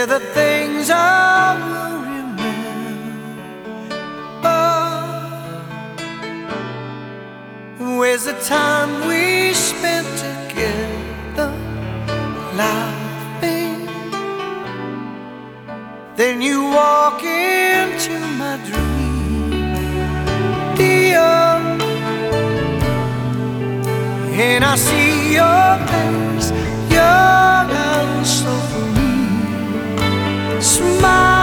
They're the things I will remember. Where's the time we spent together, laughing? Then you walk into my dream, dear, and I see your face, young and so free. Smile.